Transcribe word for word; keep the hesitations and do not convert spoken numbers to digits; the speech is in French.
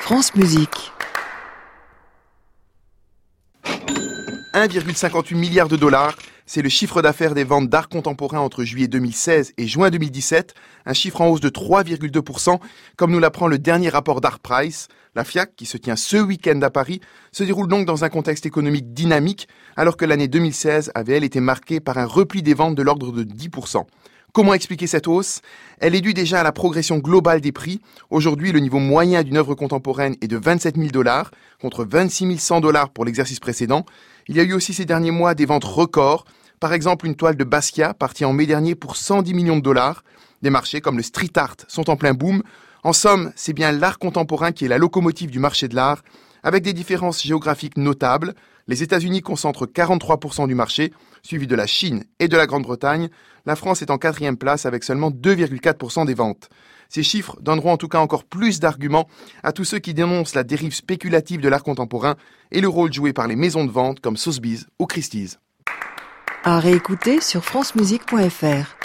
France Musique. un virgule cinquante-huit milliard de dollars, c'est le chiffre d'affaires des ventes d'art contemporain entre juillet deux mille seize et juin deux mille dix-sept, un chiffre en hausse de trois virgule deux pour cent, comme nous l'apprend le dernier rapport d'Artprice. La FIAC, qui se tient ce week-end à Paris, se déroule donc dans un contexte économique dynamique, alors que l'année deux mille seize avait, elle, été marquée par un repli des ventes de l'ordre de dix pour cent. Comment expliquer cette hausse ? Elle est due déjà à la progression globale des prix. Aujourd'hui, le niveau moyen d'une œuvre contemporaine est de vingt-sept mille dollars, contre vingt-six mille cent dollars pour l'exercice précédent. Il y a eu aussi ces derniers mois des ventes records. Par exemple, une toile de Basquiat partie en mai dernier pour cent dix millions de dollars. Des marchés comme le street art sont en plein boom. En somme, c'est bien l'art contemporain qui est la locomotive du marché de l'art, avec des différences géographiques notables. Les États-Unis concentrent quarante-trois pour cent du marché, suivi de la Chine et de la Grande-Bretagne. La France est en quatrième place avec seulement deux virgule quatre pour cent des ventes. Ces chiffres donneront en tout cas encore plus d'arguments à tous ceux qui dénoncent la dérive spéculative de l'art contemporain et le rôle joué par les maisons de vente comme Sotheby's ou Christie's. À réécouter sur francemusique point f r.